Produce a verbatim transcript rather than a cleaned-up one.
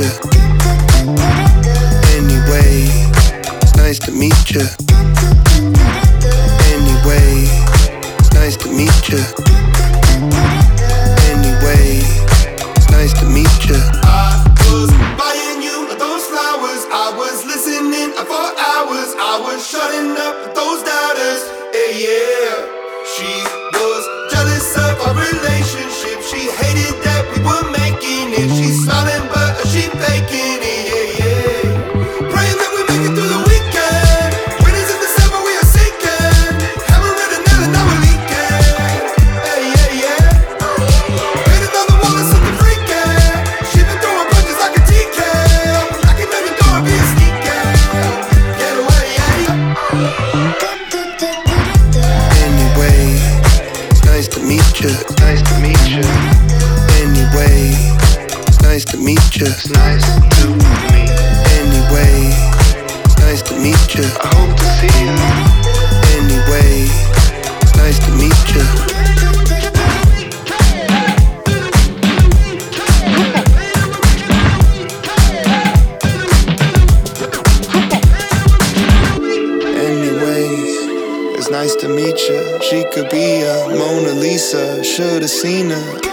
Anyway, it's nice to meet you. Anyway, it's nice to meet you. Anyway, it's nice to meet you. I was buying you those flowers. I was listening for hours. I was shutting up those doubters. Yeah, yeah. She was jealous of our relationship. She hated that we were making it. She's smiling but she faking it. Yeah, yeah. Praying that we make it through the weekend. Winners in December, we are sinking. Hammer and a nail and now we're leaking. Hey, yeah, yeah. Painted on the wall is something freaking. She been throwing punches like a T K. I can never door and be a sneaky. Get away, yeah. Anyway, it's nice to meet you. Nice to meet you. Anyway, it's nice to meet you. It's nice to meet. Anyway, it's nice to meet you. I hope to see you. Anyway, it's nice to meet you. Anyways, it's nice to meet you. She could be a Mona Lisa. Should've seen her.